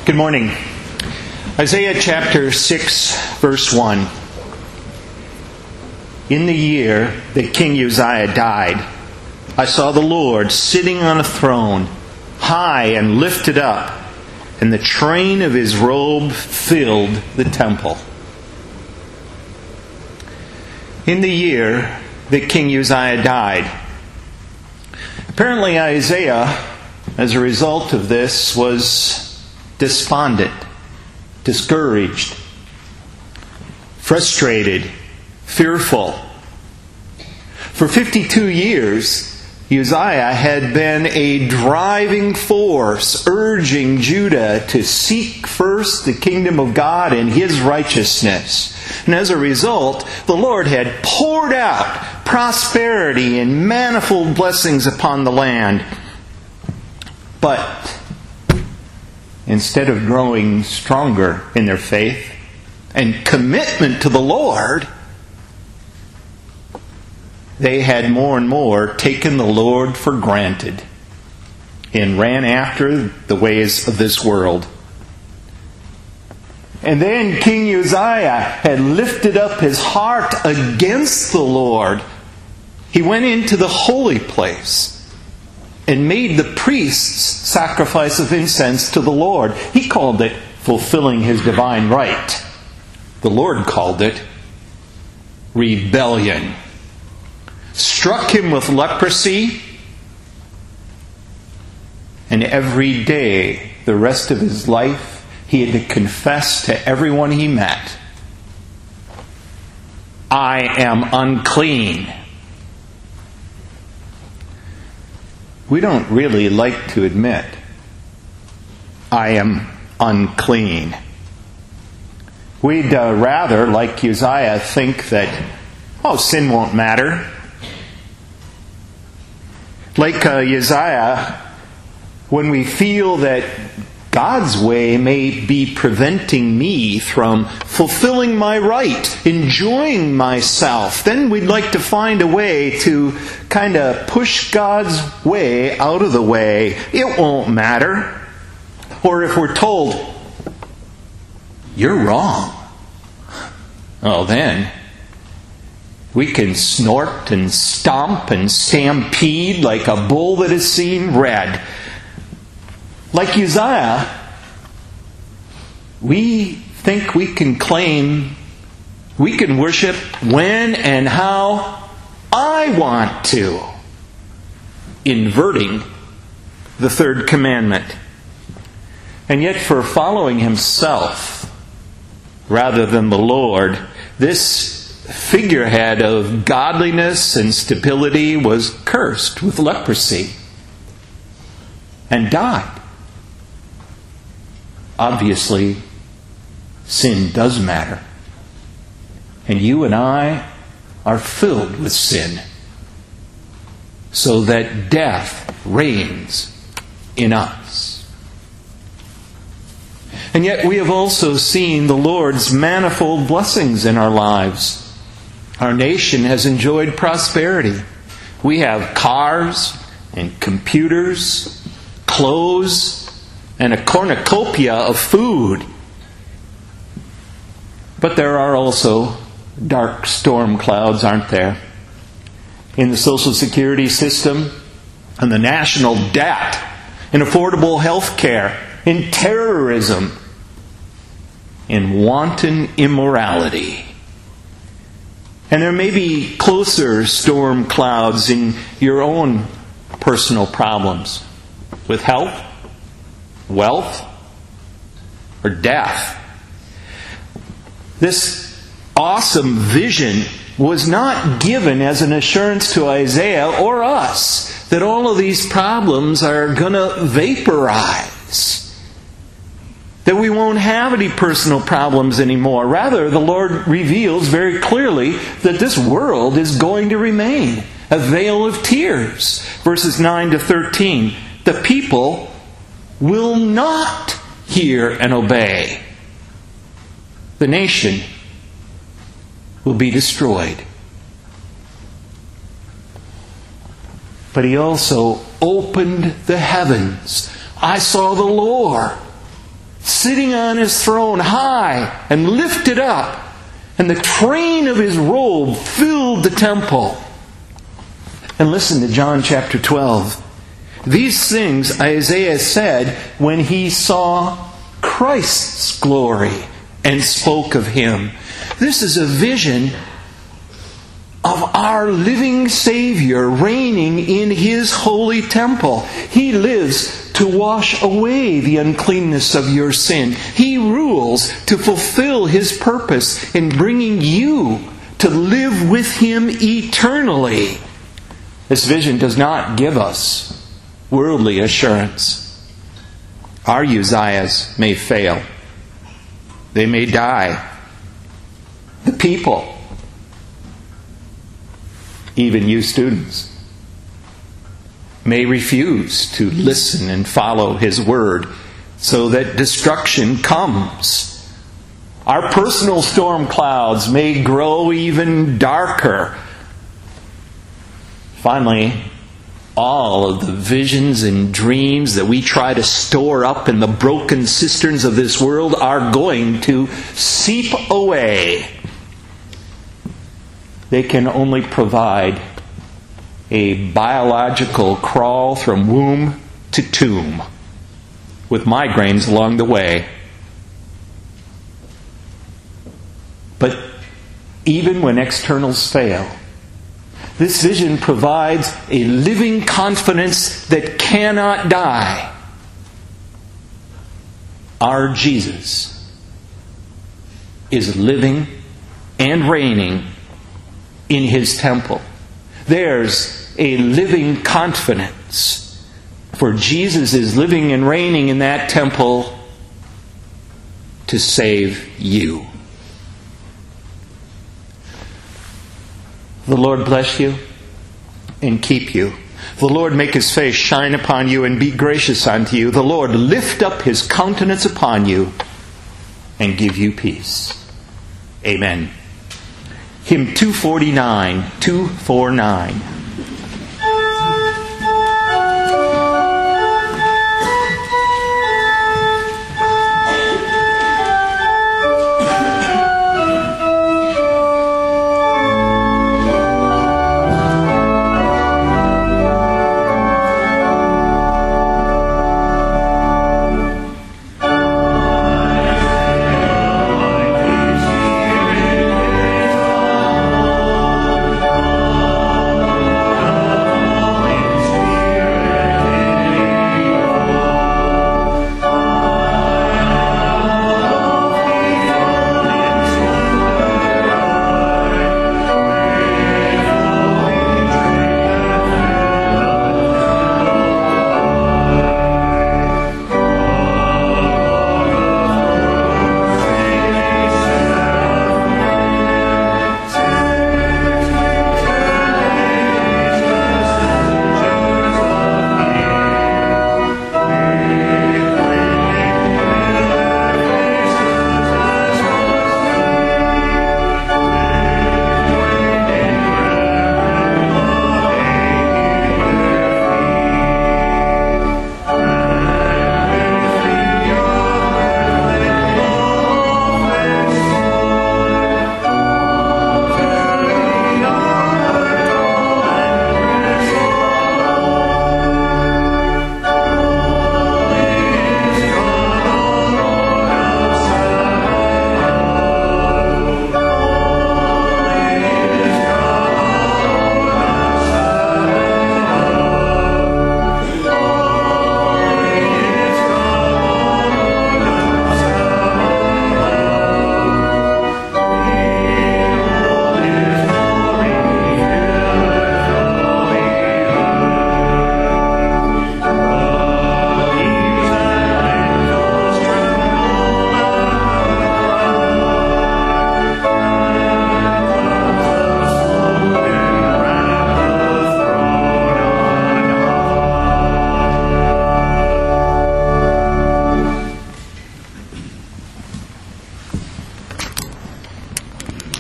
Good morning. Isaiah chapter 6, verse 1. In the year that King Uzziah died, I saw the Lord sitting on a throne, high and lifted up, and the train of his robe filled the temple. In the year that King Uzziah died. Apparently Isaiah, as a result of this, was despondent, discouraged, frustrated, fearful. For 52 years, Uzziah had been a driving force, urging Judah to seek first the kingdom of God and His righteousness. And as a result, the Lord had poured out prosperity and manifold blessings upon the land. But instead of growing stronger in their faith and commitment to the Lord, they had more and more taken the Lord for granted and ran after the ways of this world. And then King Uzziah had lifted up his heart against the Lord. He went into the holy place and made the priests sacrifice of incense to the Lord. He called it fulfilling his divine right. The Lord called it rebellion. Struck him with leprosy, and every day, the rest of his life, he had to confess to everyone he met, I am unclean. We don't really like to admit, I am unclean. We'd rather, like Uzziah, think that, sin won't matter. Like Uzziah, when we feel that God's way may be preventing me from fulfilling my right, enjoying myself, then we'd like to find a way to kind of push God's way out of the way. It won't matter. Or if we're told, you're wrong, then we can snort and stomp and stampede like a bull that has seen red. Like Uzziah, we think we can claim we can worship when and how I want to, inverting the third commandment. And yet for following himself rather than the Lord, this figurehead of godliness and stability was cursed with leprosy and died. Obviously, sin does matter. And you and I are filled with sin, so that death reigns in us. And yet we have also seen the Lord's manifold blessings in our lives. Our nation has enjoyed prosperity. We have cars and computers, clothes, and a cornucopia of food. But there are also dark storm clouds, aren't there? In the Social Security system, and the national debt, in affordable health care, in terrorism, in wanton immorality. And there may be closer storm clouds in your own personal problems with health, wealth, or death. This awesome vision was not given as an assurance to Isaiah or us that all of these problems are going to vaporize. That we won't have any personal problems anymore. Rather, the Lord reveals very clearly that this world is going to remain a vale of tears. Verses 9 to 13. The people will not hear and obey. The nation will be destroyed. But he also opened the heavens. I saw the Lord sitting on his throne high and lifted up, and the train of his robe filled the temple. And listen to John chapter 12. These things Isaiah said when he saw Christ's glory and spoke of him. This is a vision of our living Savior reigning in His holy temple. He lives to wash away the uncleanness of your sin. He rules to fulfill His purpose in bringing you to live with Him eternally. This vision does not give us worldly assurance. Our Uzziahs may fail. They may die. The people, even you students, may refuse to listen and follow His word, so that destruction comes. Our personal storm clouds may grow even darker. Finally, all of the visions and dreams that we try to store up in the broken cisterns of this world are going to seep away. They can only provide a biological crawl from womb to tomb, with migraines along the way. But even when externals fail, this vision provides a living confidence that cannot die. Our Jesus is living and reigning in His temple. There's a living confidence, for Jesus is living and reigning in that temple to save you. The Lord bless you and keep you. The Lord make His face shine upon you and be gracious unto you. The Lord lift up His countenance upon you and give you peace. Amen. Hymn 249.